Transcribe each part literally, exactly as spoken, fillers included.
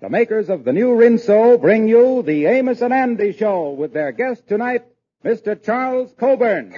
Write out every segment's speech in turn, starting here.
the makers of the new Rinso bring you the Amos and Andy Show with their guest tonight, Mister Charles Coburn.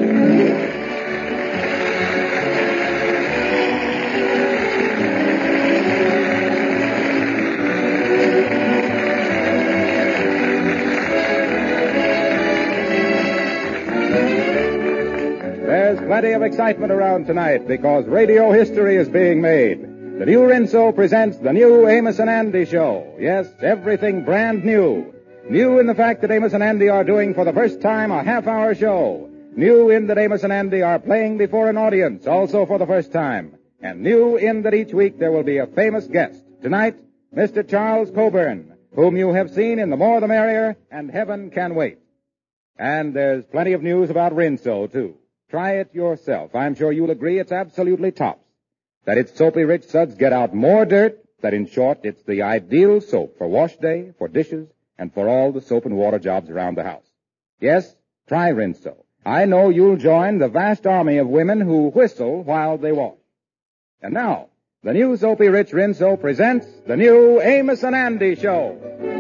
There's plenty of excitement around tonight because radio history is being made. The new Rinso presents the new Amos and Andy Show. Yes, everything brand new. New in the fact that Amos and Andy are doing for the first time a half-hour show. New in that Amos and Andy are playing before an audience, also for the first time. And new in that each week there will be a famous guest. Tonight, Mister Charles Coburn, whom you have seen in The More the Merrier and Heaven Can Wait. And there's plenty of news about Rinso, too. Try it yourself. I'm sure you'll agree it's absolutely tops. That its soapy rich suds get out more dirt. That, in short, it's the ideal soap for wash day, for dishes, and for all the soap and water jobs around the house. Yes, try Rinso. I know you'll join the vast army of women who whistle while they wash. And now, the new soapy rich Rinso presents the new Amos and Andy Show.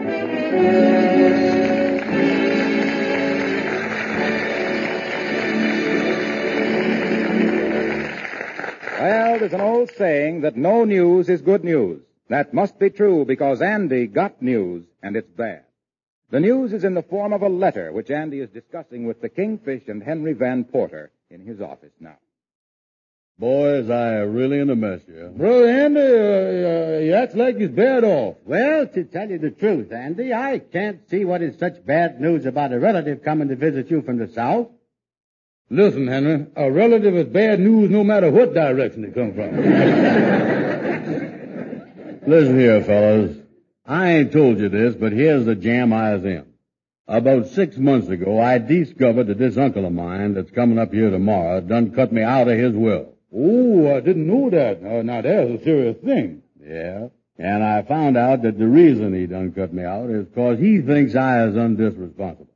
Well, there's an old saying that no news is good news. That must be true because Andy got news, and it's bad. The news is in the form of a letter which Andy is discussing with the Kingfish and Henry Van Porter in his office now. Boys, I are really in a mess here. Brother Andy, uh, uh, you act like he's bad off. Well, to tell you the truth, Andy, I can't see what is such bad news about a relative coming to visit you from the South. Listen, Henry, a relative is bad news no matter what direction it comes from. Listen here, fellas. I ain't told you this, but here's the jam I was in. About six months ago, I discovered that this uncle of mine that's coming up here tomorrow done cut me out of his will. Oh, I didn't know that. Uh, now, that's a serious thing. Yeah. And I found out that the reason he done cut me out is because he thinks I is undisresponsible.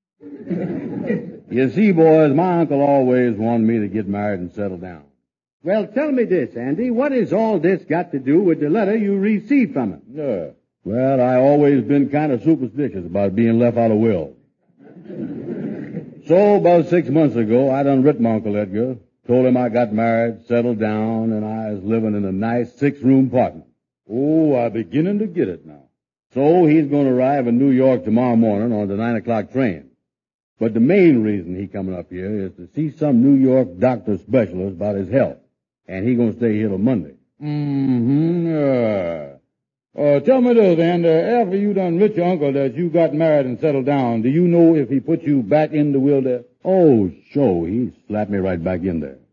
You see, boys, my uncle always wanted me to get married and settle down. Well, tell me this, Andy. What has all this got to do with the letter you received from him? Yeah. Well, I always been kind of superstitious about being left out of will. So, about six months ago, I done writ my Uncle Edgar, told him I got married, settled down, and I was living in a nice six-room apartment. Oh, I'm beginning to get it now. So, he's going to arrive in New York tomorrow morning on the nine o'clock train. But the main reason he coming up here is to see some New York doctor specialist about his health. And he going to stay here till Monday. Mm-hmm. Uh, uh, tell me this, and uh, after you done writ your uncle that you got married and settled down, do you know if he put you back in the will there? Oh, sure. He slapped me right back in there.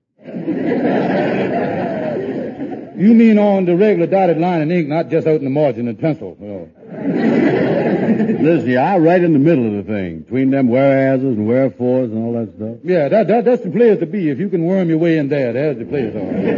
You mean on the regular dotted line in ink, not just out in the margin in pencil? You know. Listen, I right in the middle of the thing, between them whereases and wherefores and all that stuff. Yeah, that, that that's the place to be. If you can worm your way in there, there's the place.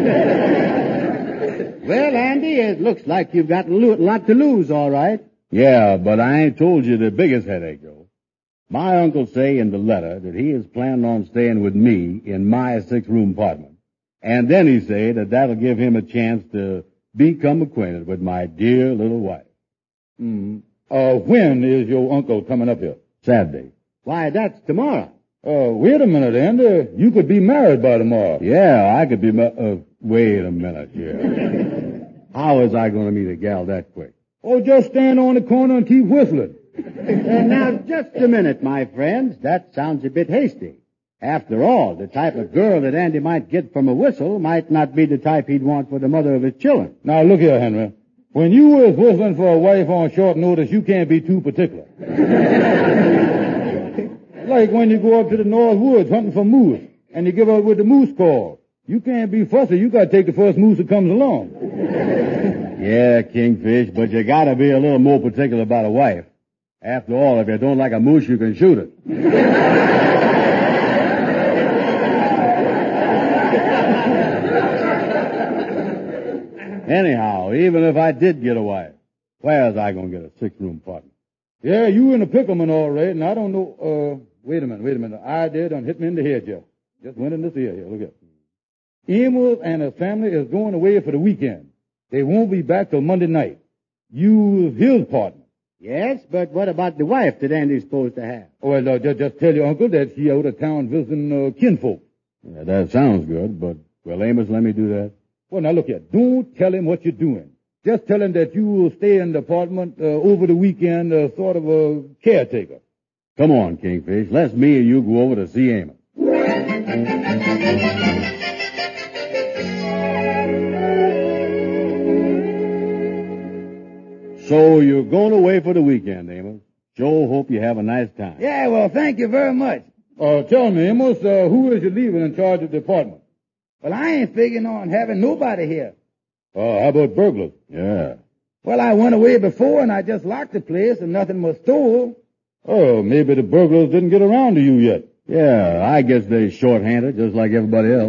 Well, Andy, it looks like you've got a lo- lot to lose, all right. Yeah, but I ain't told you the biggest headache, though. My uncle say in the letter that he is planning on staying with me in my six-room apartment. And then he say that that'll give him a chance to become acquainted with my dear little wife. Mm. Uh, when is your uncle coming up here? Saturday. Why, that's tomorrow. Uh, wait a minute, Andy. You could be married by tomorrow. Yeah, I could be ma- uh, wait a minute here. How is I going to meet a gal that quick? Oh, just stand on the corner and keep whistling. Uh, now, just a minute, my friends. That sounds a bit hasty. After all, the type of girl that Andy might get from a whistle might not be the type he'd want for the mother of his children. Now, look here, Henry. When you was whistling for a wife on short notice, you can't be too particular. Like when you go up to the North Woods hunting for moose, and you give up with the moose call. You can't be fussy. You gotta take the first moose that comes along. Yeah, Kingfish, but you gotta be a little more particular about a wife. After all, if you don't like a moose, you can shoot it. Anyhow, even if I did get a wife, where's I going to get a six-room apartment? Yeah, you in a pickleman all right, and I don't know, uh, wait a minute, wait a minute. The idea done hit me in the head, Jeff. Just went in this ear here, look at it. Amos and his family is going away for the weekend. They won't be back till Monday night. You his partner. Yes, but what about the wife that Andy's supposed to have? Well, uh, just, just tell your uncle that she out of town visiting uh, kinfolk. Yeah, that sounds good, but, well, Amos, let me do that. Well, now look here. Don't tell him what you're doing. Just tell him that you will stay in the apartment uh, over the weekend, uh, sort of a caretaker. Come on, Kingfish. Let's me and you go over to see Amos. So you're going away for the weekend, Amos. Sure hope you have a nice time. Yeah, well, thank you very much. Uh, tell me, Amos, uh, who is you leaving in charge of the apartment? Well, I ain't figuring on having nobody here. Uh, how about burglars? Yeah. Well, I went away before and I just locked the place and nothing was stole. Oh, maybe the burglars didn't get around to you yet. Yeah, I guess they're short-handed, just like everybody else.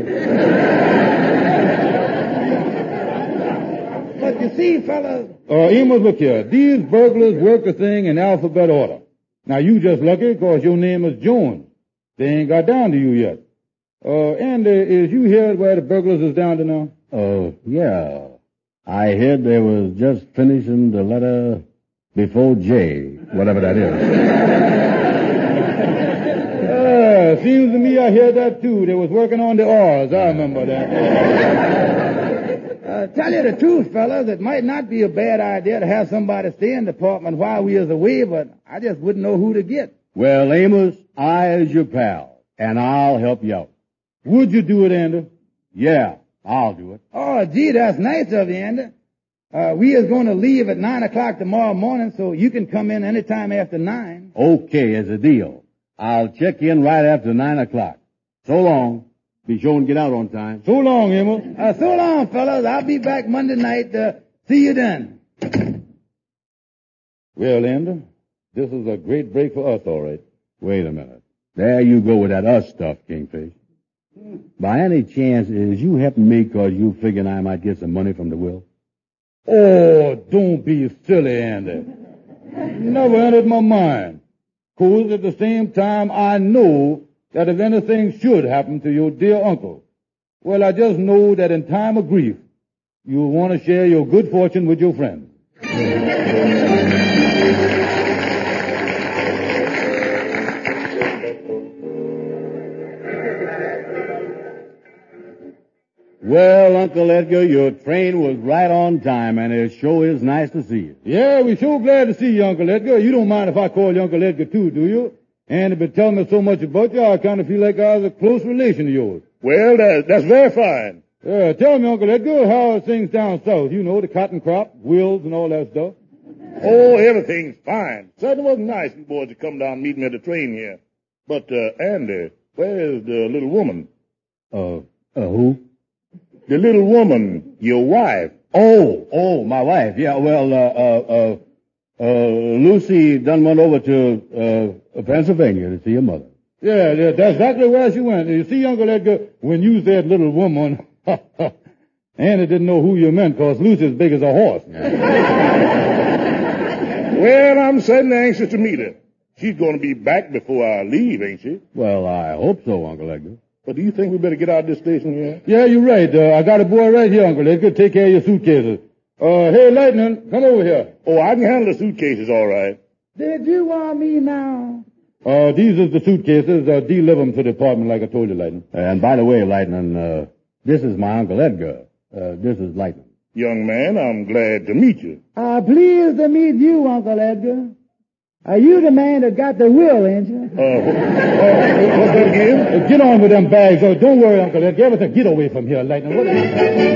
But you see, fellas... Uh, Amos, look here. These burglars work a thing in alphabet order. Now, you just lucky because your name is Jones. They ain't got down to you yet. Uh, and uh, is you here where the burglars is down to now? Oh, yeah. I heard they was just finishing the letter before J, whatever that is. uh, seems to me I heard that too. They was working on the R's. I remember that. uh, tell you the truth, fellas, it might not be a bad idea to have somebody stay in the apartment while we is away, but I just wouldn't know who to get. Well, Amos, I is your pal, and I'll help you out. Would you do it, Andy? Yeah, I'll do it. Oh, gee, that's nice of you, Andy. Uh, we is going to leave at nine o'clock tomorrow morning, so you can come in any time after nine. Okay, as a deal. I'll check in right after nine o'clock. So long. Be sure and get out on time. So long, Amos. Uh, so long, fellas. I'll be back Monday night. Uh, see you then. Well, Andy, this is a great break for us, all right. Wait a minute. There you go with that us stuff, Kingfish. By any chance, is you helping me because you figuring I might get some money from the will? Oh, don't be silly, Andy. Never entered my mind. 'Cause at the same time, I know that if anything should happen to your dear uncle, well, I just know that in time of grief, you'll want to share your good fortune with your friends. Well, Uncle Edgar, your train was right on time, and it sure is nice to see you. Yeah, we're sure glad to see you, Uncle Edgar. You don't mind if I call you Uncle Edgar, too, do you? And you've been telling me so much about you, I kind of feel like I was a close relation of yours. Well, that, that's very fine. Yeah, tell me, Uncle Edgar, how are things down south? You know, the cotton crop, wills, and all that stuff. Oh, everything's fine. Certainly was nice of you boys to come down and meet me at the train here. But, uh, Andy, where's the little woman? Uh, uh, who? The little woman, your wife. Oh, oh, my wife. Yeah, well, uh, uh, uh, uh, Lucy done went over to, uh, Pennsylvania to see her mother. Yeah, yeah, that's exactly where she went. You see, Uncle Edgar, when you said little woman, Andy didn't know who you meant because Lucy's big as a horse. Well, I'm certainly anxious to meet her. She's going to be back before I leave, ain't she? Well, I hope so, Uncle Edgar. But do you think we better get out of this station here? Yeah, you're right. Uh, I got a boy right here, Uncle Edgar. Take care of your suitcases. Uh, hey, Lightning, come over here. Oh, I can handle the suitcases all right. Did you want me now? Uh, these are the suitcases. Uh, deliver them to the apartment like I told you, Lightning. And by the way, Lightning, uh, this is my Uncle Edgar. Uh, this is Lightning. Young man, I'm glad to meet you. Uh, pleased to meet you, Uncle Edgar. Are you the man that got the will, ain't you? Uh, uh, what's that again? Uh, get on with them bags. Oh, don't worry, Uncle Edgar. Everything. Get away from here, Lightning. What is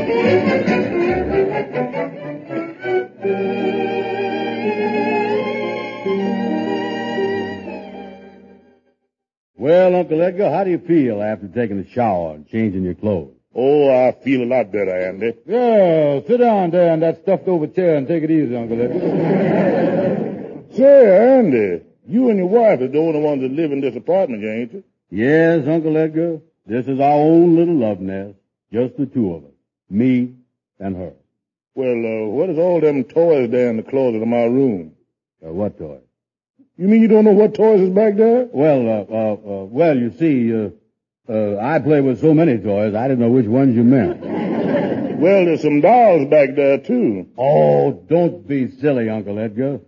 Well, Uncle Edgar, how do you feel after taking a shower and changing your clothes? Oh, I feel a lot better, Andy. Yeah, sit down there in that stuffed over chair and take it easy, Uncle Edgar. Say, Andy, you and your wife are the only ones that live in this apartment, ain't you? Yes, Uncle Edgar. This is our own little love nest. Just the two of us. Me and her. Well, uh, what is all them toys there in the closet of my room? Uh, what toy? You mean you don't know what toys is back there? Well, uh, uh, uh well, you see, uh, uh, I play with so many toys, I didn't know which ones you meant. Well, there's some dolls back there, too. Oh, don't be silly, Uncle Edgar.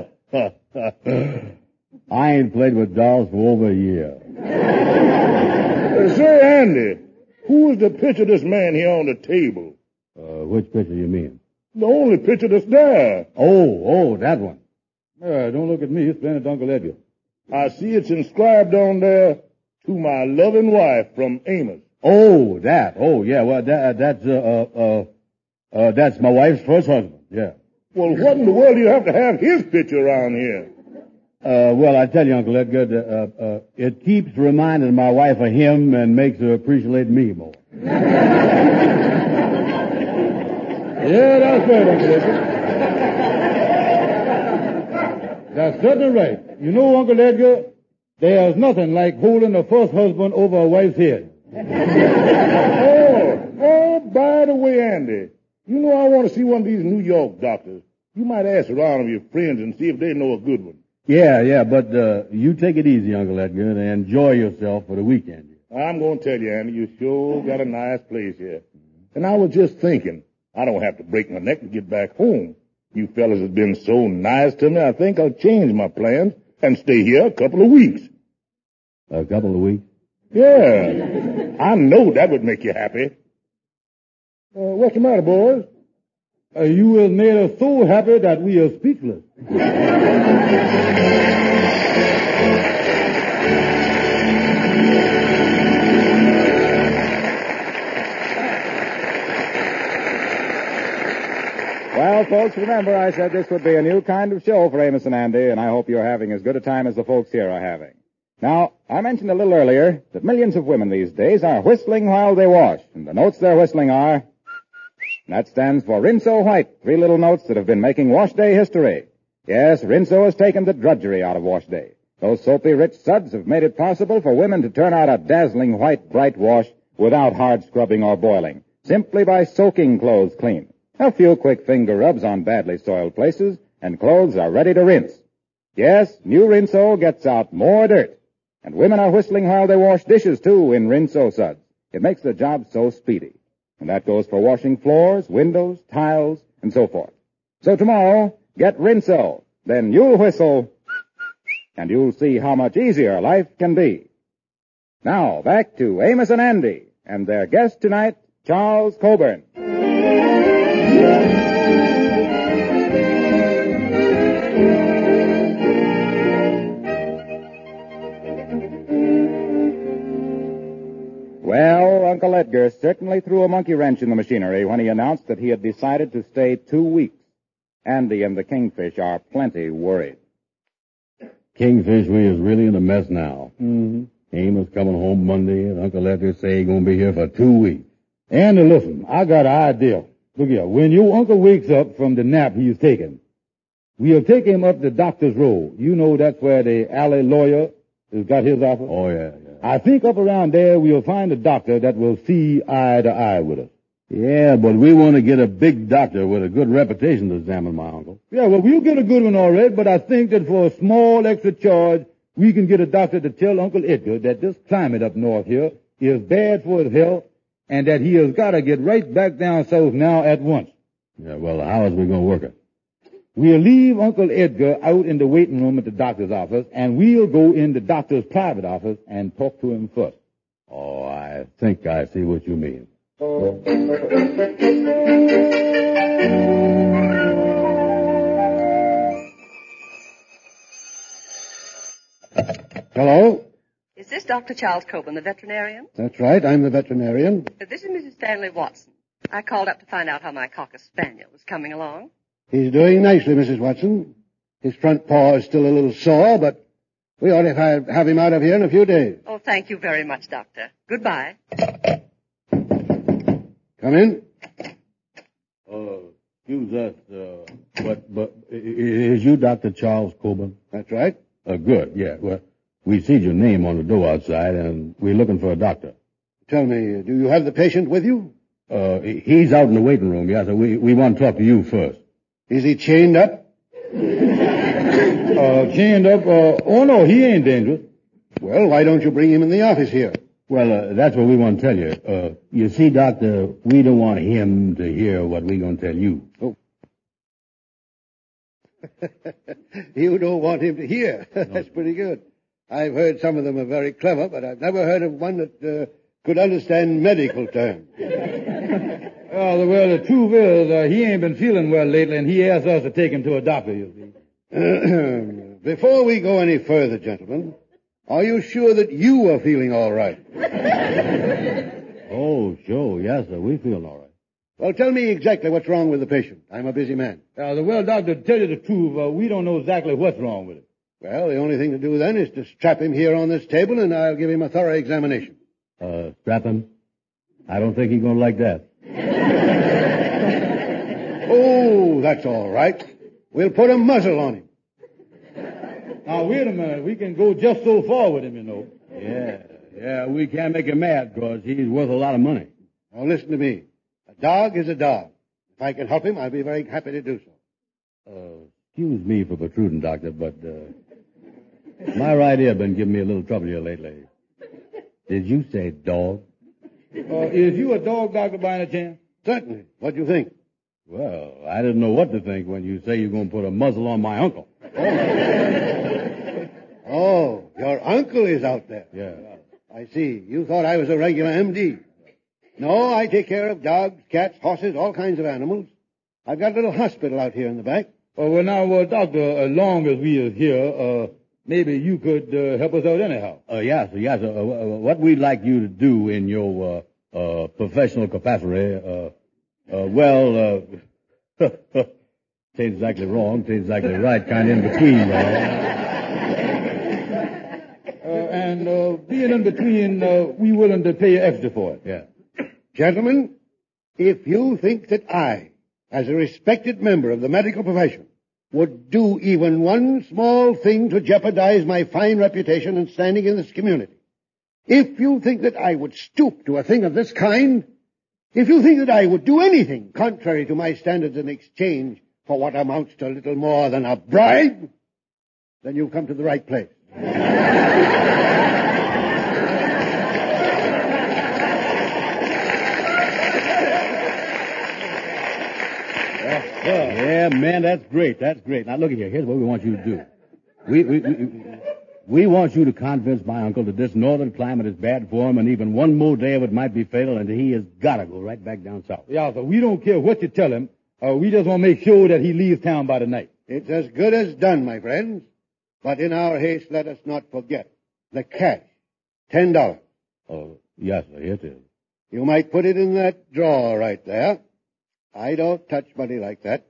I ain't played with dolls for over a year. Uh, say, Andy, who is the picture of this man here on the table? Uh, which picture you mean? The only picture that's there. Oh, oh, that one. Uh, don't look at me. Explain it to Uncle Edgar. I see it's inscribed on there, to my loving wife from Amos. Oh, that. Oh, yeah. Well, that, that's, uh, uh, uh, uh, that's my wife's first husband. Yeah. Well, what in the world do you have to have his picture around here? Uh, well, I tell you, Uncle Edgar, uh, uh, it keeps reminding my wife of him and makes her appreciate me more. Yeah, that's right, Uncle Edgar. That's certainly right. You know, Uncle Edgar, there's nothing like holding a first husband over a wife's head. oh, oh, by the way, Andy, you know I want to see one of these New York doctors. You might ask around of your friends and see if they know a good one. Yeah, yeah, but uh, you take it easy, Uncle Edgar, and enjoy yourself for the weekend. I'm going to tell you, Andy, you sure got a nice place here. And I was just thinking, I don't have to break my neck to get back home. You fellas have been so nice to me, I think I'll change my plans and stay here a couple of weeks. A couple of weeks? Yeah. I know that would make you happy. Uh, what's the matter, boys? Uh, you have made us so happy that we are speechless. Well, folks, remember I said this would be a new kind of show for Amos and Andy, and I hope you're having as good a time as the folks here are having. Now, I mentioned a little earlier that millions of women these days are whistling while they wash, and the notes they're whistling are... That stands for Rinso White, three little notes that have been making wash day history. Yes, Rinso has taken the drudgery out of wash day. Those soapy, rich suds have made it possible for women to turn out a dazzling white, bright wash without hard scrubbing or boiling, simply by soaking clothes clean. A few quick finger rubs on badly soiled places, and clothes are ready to rinse. Yes, new Rinso gets out more dirt. And women are whistling while they wash dishes, too, in Rinso suds. It makes the job so speedy. And that goes for washing floors, windows, tiles, and so forth. So tomorrow, get Rinso. Then you'll whistle, and you'll see how much easier life can be. Now, back to Amos and Andy, and their guest tonight, Charles Coburn. Well, Uncle Edgar certainly threw a monkey wrench in the machinery when he announced that he had decided to stay two weeks. Andy and the Kingfish are plenty worried. Kingfish, we is really in a mess now. Mm-hmm. Amos coming home Monday, and Uncle Edgar say he's going to be here for two weeks. Andy, listen, I got an idea. Look here, when your uncle wakes up from the nap he's taking, we'll take him up the doctor's road. You know that's where the alley lawyer has got his office? Oh, yeah, yeah. I think up around there we'll find a doctor that will see eye to eye with us. Yeah, but we want to get a big doctor with a good reputation to examine my uncle. Yeah, well, we'll get a good one all right, but I think that for a small extra charge, we can get a doctor to tell Uncle Edgar that this climate up north here is bad for his health and that he has got to get right back down south now at once. Yeah, well, how is we going to work it? We'll leave Uncle Edgar out in the waiting room at the doctor's office, and we'll go in the doctor's private office and talk to him first. Oh, I think I see what you mean. Hello? Is this Doctor Charles Coburn, the veterinarian? That's right. I'm the veterinarian. Uh, This is Missus Stanley Watson. I called up to find out how my Cocker Spaniel was coming along. He's doing nicely, Missus Watson. His front paw is still a little sore, but we ought to have have him out of here in a few days. Oh, thank you very much, Doctor. Goodbye. Come in. Uh, excuse us, uh, but, but, i- i- is you Doctor Charles Coburn? That's right. Uh, good, yeah. Well, we see your name on the door outside, and we're looking for a doctor. Tell me, do you have the patient with you? Uh, he's out in the waiting room, yeah, so we, we want to talk to you first. Is he chained up? Uh, chained up, uh, oh no, he ain't dangerous. Well, why don't you bring him in the office here? Well, uh, that's what we want to tell you. Uh, you see, Doctor, we don't want him to hear what we're going to tell you. Oh. You don't want him to hear. That's pretty good. I've heard some of them are very clever, but I've never heard of one that uh, could understand medical terms. Well, well, the truth is, uh, he ain't been feeling well lately, and he asked us to take him to a doctor, you see. Before we go any further, gentlemen, are you sure that you are feeling all right? Oh, sure. Yes, sir. We feel all right. Well, tell me exactly what's wrong with the patient. I'm a busy man. Uh, the well, doctor, to tell you the truth, uh, we don't know exactly what's wrong with it. Well, the only thing to do then is to strap him here on this table, and I'll give him a thorough examination. Uh, strap him? I don't think he's going to like that. Oh, that's all right. We'll put a muzzle on him. Now, wait a minute. We can go just so far with him, you know. Yeah, yeah, we can't make him mad because he's worth a lot of money. Now, listen to me. A dog is a dog. If I can help him, I'll be very happy to do so. Uh, excuse me for protruding, Doctor, but uh, my right ear been giving me a little trouble here lately. Did you say dog? Uh, is you a dog doctor by any chance? Certainly. What do you think? Well, I didn't know what to think when you say you're going to put a muzzle on my uncle. Oh, your uncle is out there. Yeah. I see. You thought I was a regular M D. No, I take care of dogs, cats, horses, all kinds of animals. I've got a little hospital out here in the back. Oh, well, now, uh, doctor, as long as we is here, uh, maybe you could uh, help us out anyhow. Uh, yes, yes. Uh, uh, what we'd like you to do in your uh, uh, professional capacity, uh, uh, well, uh, ain't exactly wrong, ain't exactly right, kind of in between. Uh, uh, and uh, being in between, uh, we willing to pay you extra for it. Yeah. Gentlemen, if you think that I, as a respected member of the medical profession, would do even one small thing to jeopardize my fine reputation and standing in this community, if you think that I would stoop to a thing of this kind, if you think that I would do anything contrary to my standards in exchange for what amounts to little more than a bribe, then you've come to the right place. Yeah, man, that's great. That's great. Now, look at here. Here's what we want you to do. We, we, we, we want you to convince my uncle that this northern climate is bad for him, and even one more day of it might be fatal, and he has got to go right back down south. Yeah, so we don't care what you tell him. Uh, we just want to make sure that he leaves town by the night. It's as good as done, my friends. But in our haste, let us not forget the cash. Ten dollars. Oh, yes, sir. Here it is. You might put it in that drawer right there. I don't touch money like that.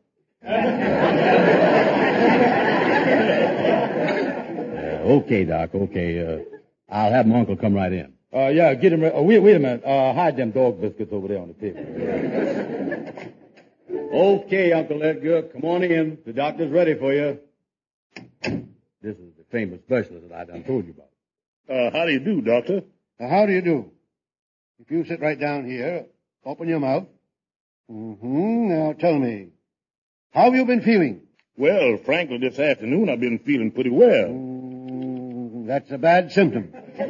uh, okay, Doc, okay. Uh, I'll have my uncle come right in. Uh, yeah, get him. Re- oh, wait, wait a minute. Uh, hide them dog biscuits over there on the table. Okay, Uncle Edgar, come on in. The doctor's ready for you. This is the famous specialist that I done told you about. Uh, how do you do, Doctor? Now, how do you do? If you sit right down here, open your mouth. Mm-hmm. Now, tell me, how have you been feeling? Well, frankly, this afternoon I've been feeling pretty well. Mm, that's a bad symptom.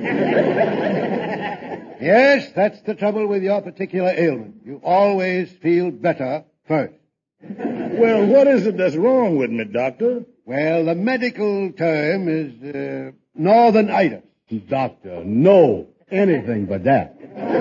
Yes, that's the trouble with your particular ailment. You always feel better first. Well, what is it that's wrong with me, Doctor? Well, the medical term is uh, northern-itis. Doctor, no, anything but that.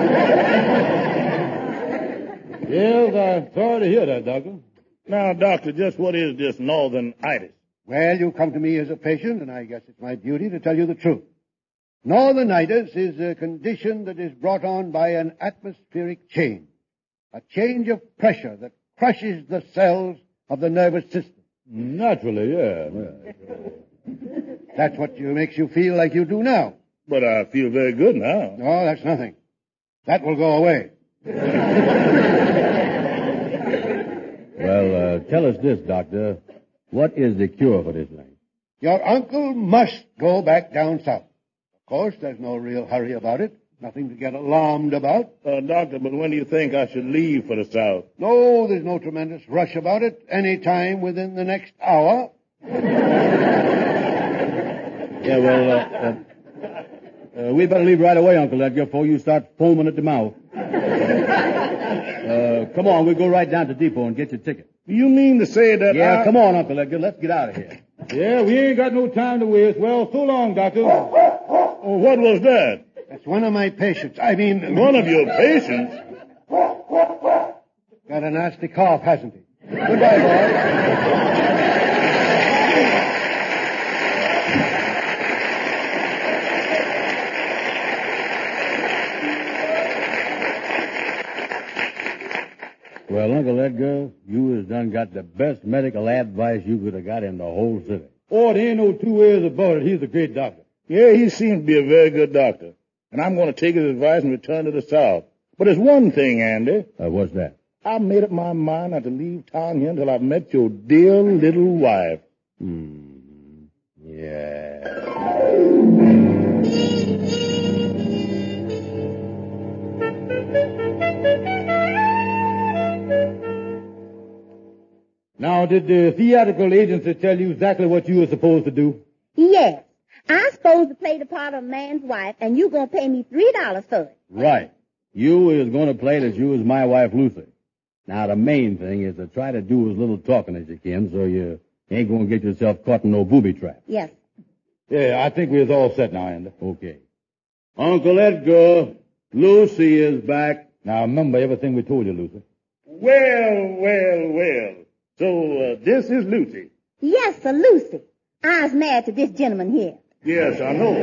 Yes, I'm sorry to hear that, Doctor. Now, Doctor, just what is this northern-itis? Well, you come to me as a patient, and I guess it's my duty to tell you the truth. Northern-itis is a condition that is brought on by an atmospheric change, a change of pressure that crushes the cells of the nervous system. Naturally, yeah. That's what you, makes you feel like you do now. But I feel very good now. No, that's nothing. That will go away. Well, uh, tell us this, Doctor. What is the cure for this thing? Your uncle must go back down south. Of course, there's no real hurry about it. Nothing to get alarmed about. Uh, Doctor, but when do you think I should leave for the south? No, there's no tremendous rush about it. Any time within the next hour. Yeah, well, uh, uh, Uh, we better leave right away, Uncle Edgar, before you start foaming at the mouth. uh, come on, we'll go right down to Depot and get your ticket. You mean to say that Yeah, I... come on, Uncle Edgar. Let's get out of here. Yeah, we ain't got no time to waste. Well, so long, Doctor. Oh, what was that? That's one of my patients. I mean... One of your patients? Got a nasty cough, hasn't he? Goodbye, boys. Well, Uncle Edgar, you has done got the best medical advice you could have got in the whole city. Oh, there ain't no two ways about it. He's a great doctor. Yeah, he seems to be a very good doctor. And I'm going to take his advice and return to the South. But there's one thing, Andy. Uh, what's that? I made up my mind not to leave town here until I've met your dear little wife. Hmm. Yeah. Now, did the theatrical agency tell you exactly what you were supposed to do? Yes. I'm supposed to play the part of a man's wife, and you going to pay me three dollars for it. Right. You is going to play that you is my wife, Lucy. Now, the main thing is to try to do as little talking as you can so you ain't going to get yourself caught in no booby trap. Yes. Yeah, I think we're all set now, Andy. Okay. Uncle Edgar, Lucy is back. Now, remember everything we told you, Lucy. Well, well, well. So, uh, this is Lucy. Yes, sir, Lucy. I was married to this gentleman here. Yes, I know.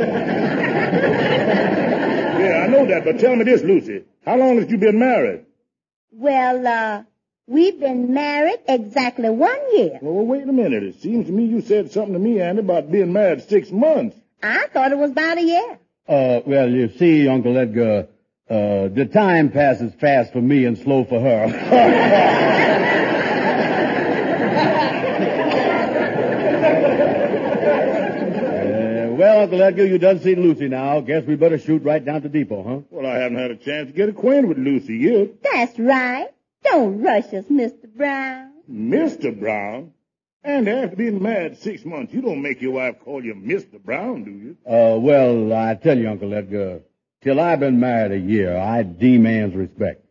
Yeah, I know that, but tell me this, Lucy. How long have you been married? Well, uh, we've been married exactly one year. Well, wait a minute. It seems to me you said something to me, Andy, about being married six months. I thought it was about a year. Uh, well, you see, Uncle Edgar, uh, the time passes fast for me and slow for her. Well, Uncle Edgar, you done seen Lucy now. Guess we better shoot right down to Depot, huh? Well, I haven't had a chance to get acquainted with Lucy yet. That's right. Don't rush us, Mister Brown. Mister Brown? And after being married six months, you don't make your wife call you Mister Brown, do you? Uh, well, I tell you, Uncle Edgar, till I've been married a year, I demands respect.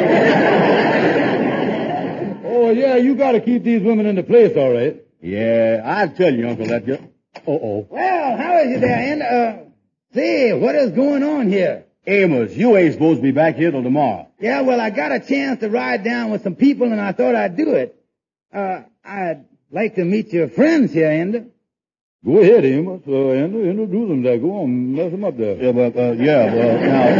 Oh, yeah, you got to keep these women in the place, all right. Yeah, I tell you, Uncle Edgar. Uh-oh. Well, how is it there, Andy? Uh, say, what is going on here? Amos, you ain't supposed to be back here till tomorrow. Yeah, well, I got a chance to ride down with some people, and I thought I'd do it. Uh, I'd like to meet your friends here, Andy. Go ahead, Amos. Uh, Andy, introduce them there. Go on, mess them up there. Yeah, well, uh, yeah, well,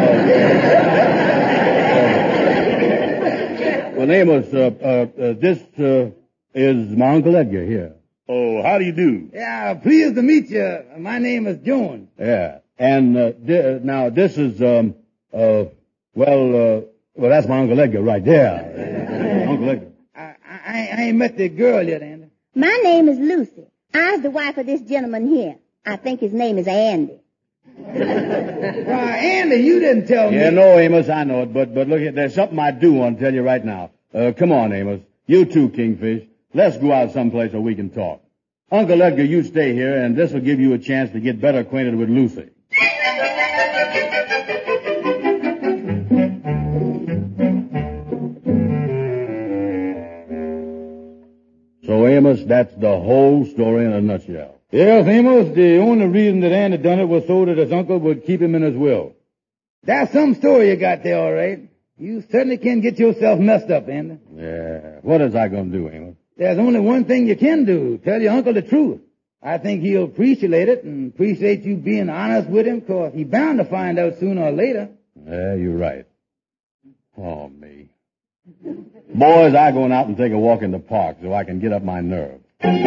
now, uh, uh, well, Amos, uh, uh, uh, this, uh, is my Uncle Edgar here. Oh, how do you do? Yeah, pleased to meet you. My name is Jones. Yeah. And, uh, di- now this is, um, uh, well, uh, well, that's my Uncle Edgar right there. Uncle Edgar. I, I, I ain't met the girl yet, Andy. My name is Lucy. I was the wife of this gentleman here. I think his name is Andy. Why, Andy, you didn't tell me. Yeah, no, Amos, I know it, but, but look, here, there's something I do want to tell you right now. Uh, come on, Amos. You too, Kingfish. Let's go out someplace where we can talk. Uncle Edgar, you stay here, and this will give you a chance to get better acquainted with Lucy. So, Amos, that's the whole story in a nutshell. Yes, Amos, the only reason that Andy done it was so that his uncle would keep him in his will. That's some story you got there, all right. You certainly can get yourself messed up, Andy. Yeah. What is I going to do, Amos? There's only one thing you can do. Tell your uncle the truth. I think he'll appreciate it and appreciate you being honest with him, because he's bound to find out sooner or later. Yeah, you're right. Oh, me. Boys, I'm going out and take a walk in the park so I can get up my nerve.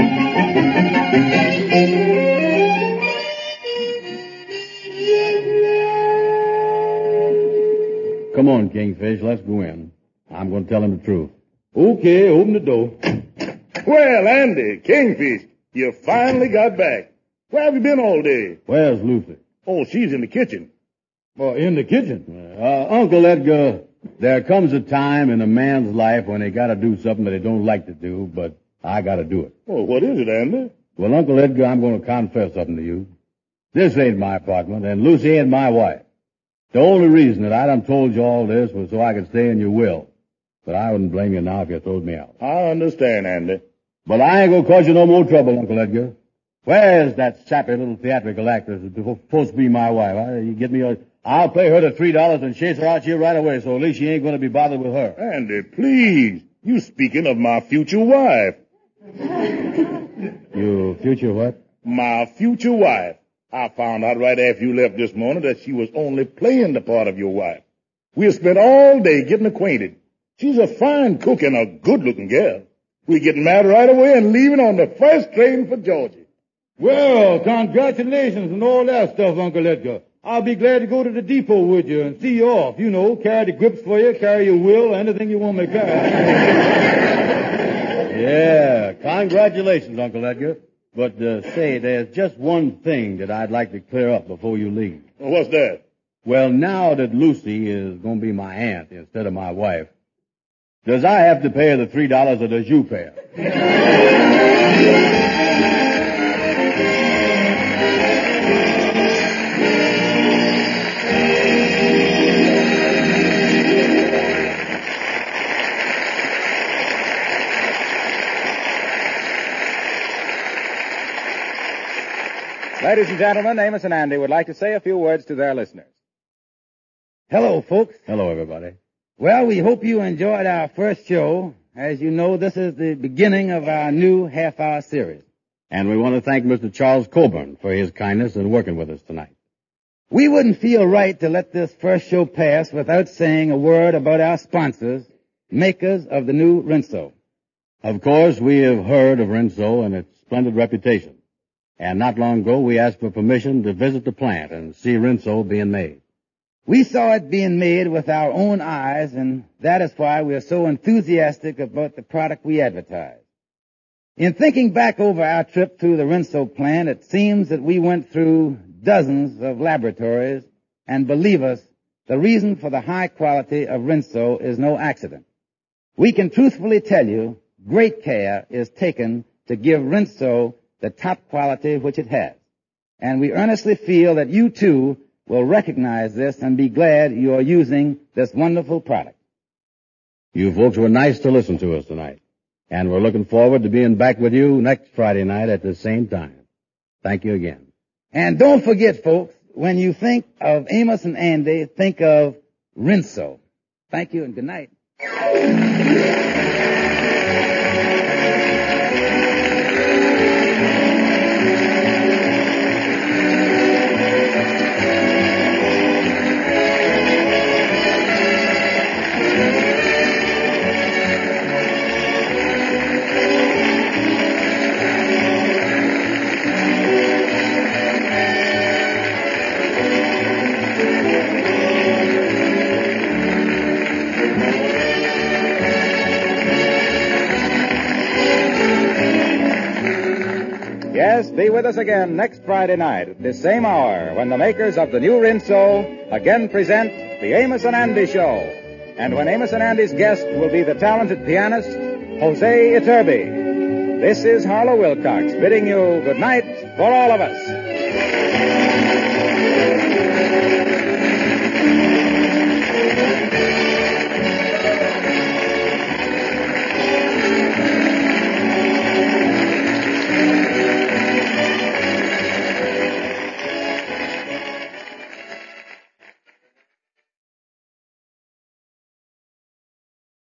Come on, Kingfish, let's go in. I'm going to tell him the truth. Okay, open the door. Well, Andy, Kingfish, you finally got back. Where have you been all day? Where's Lucy? Oh, she's in the kitchen. Well, in the kitchen. Uh, Uncle Edgar, there comes a time in a man's life when he got to do something that he don't like to do, but I got to do it. Oh, what is it, Andy? Well, Uncle Edgar, I'm going to confess something to you. This ain't my apartment, and Lucy ain't my wife. The only reason that I done told you all this was so I could stay in your will. But I wouldn't blame you now if you throwed me out. I understand, Andy. But I ain't gonna cause you no more trouble, Uncle Edgar. Where's that sappy little theatrical actress that's supposed to be my wife? Huh? You get me a... I'll pay her the three dollars and chase her out here right away, so at least she ain't gonna be bothered with her. Andy, please. You speaking of my future wife. Your future what? My future wife. I found out right after you left this morning that she was only playing the part of your wife. We'll spend all day getting acquainted. She's a fine cook and a good-looking girl. We're getting married right away and leaving on the first train for Georgia. Well, congratulations and all that stuff, Uncle Edgar. I'll be glad to go to the depot with you and see you off. You know, carry the grips for you, carry your will, anything you want me to carry. Yeah, congratulations, Uncle Edgar. But, uh, say, there's just one thing that I'd like to clear up before you leave. Well, what's that? Well, now that Lucy is going to be my aunt instead of my wife, does I have to pay her the three dollars or does you pay her? Ladies and gentlemen, Amos and Andy would like to say a few words to their listeners. Hello, folks. Hello, everybody. Well, we hope you enjoyed our first show. As you know, this is the beginning of our new half-hour series. And we want to thank Mister Charles Coburn for his kindness in working with us tonight. We wouldn't feel right to let this first show pass without saying a word about our sponsors, makers of the new Rinso. Of course, we have heard of Rinso and its splendid reputation. And not long ago, we asked for permission to visit the plant and see Rinso being made. We saw it being made with our own eyes, and that is why we are so enthusiastic about the product we advertise. In thinking back over our trip through the Rinso plant, it seems that we went through dozens of laboratories, and believe us, the reason for the high quality of Rinso is no accident. We can truthfully tell you, great care is taken to give Rinso the top quality which it has. And we earnestly feel that you too will recognize this and be glad you are using this wonderful product. You folks were nice to listen to us tonight. And we're looking forward to being back with you next Friday night at the same time. Thank you again. And don't forget, folks, when you think of Amos and Andy, think of Rinso. Thank you and good night. Yes, be with us again next Friday night at this same hour when the makers of the new Rinso again present the Amos and Andy Show. And when Amos and Andy's guest will be the talented pianist, Jose Iturbe. This is Harlow Wilcox bidding you good night for all of us.